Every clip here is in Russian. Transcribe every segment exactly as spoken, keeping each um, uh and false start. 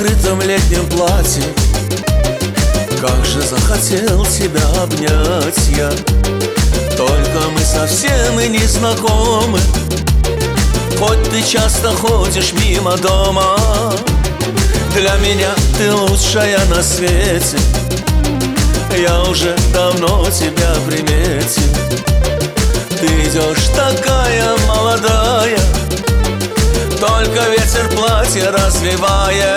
открытом летнем платье. Как же захотел тебя обнять я, только мы совсем и не знакомы. Хоть ты часто ходишь мимо дома, для меня ты лучшая на свете. Я уже давно тебя приметил. Ты идешь такая молодая, только ветер платье развивает.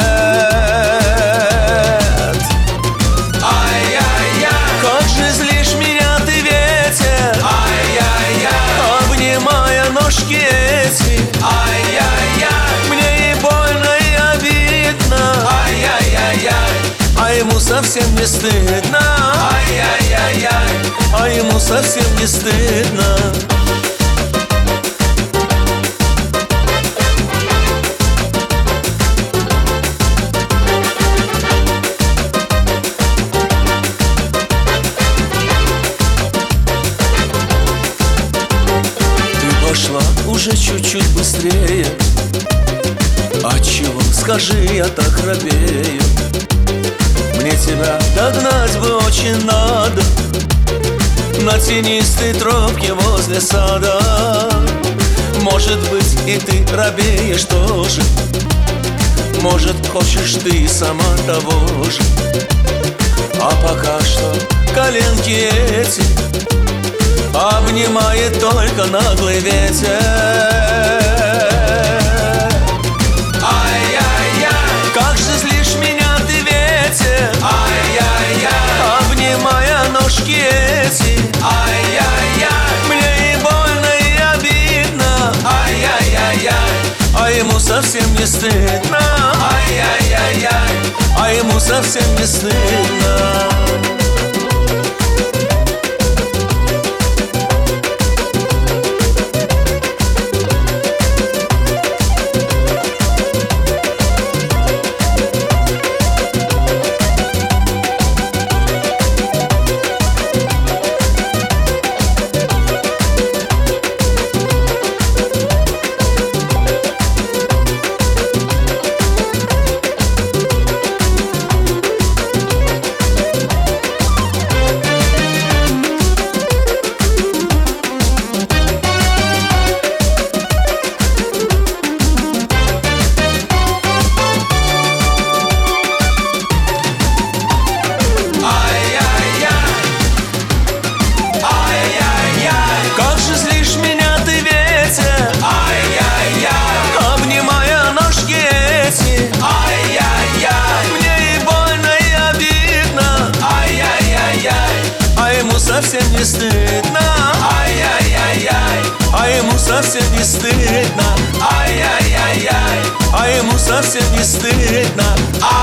Ай-яй-яй, как же злишь меня ты, ветер. Ай-яй-яй, обнимая ножки эти. Ай-яй-яй, мне и больно, и обидно. Ай-яй-яй-яй, а ему совсем не стыдно. Ай-яй-яй-яй, а ему совсем не стыдно. Пошла уже чуть-чуть быстрее. Отчего, скажи, я так робею? Мне тебя догнать бы очень надо на тенистой тропке возле сада. Может быть, и ты робеешь тоже, может, хочешь ты сама того же. А пока что коленки эти обнимает только наглый ветер. Ай-яй-яй, как же злишь меня ты, ветер. Ай-яй-яй, обнимая ножки эти. Ай-яй-яй, мне и больно, и обидно. Ай-яй-яй-яй, а ему совсем не стыдно. Ай-яй-яй-яй, а ему совсем не стыдно. Совсем не стыдно. Ай-яй-яй-яй, а ему совсем не стыдно. Ай-яй-яй-яй, а ему совсем не стыдно.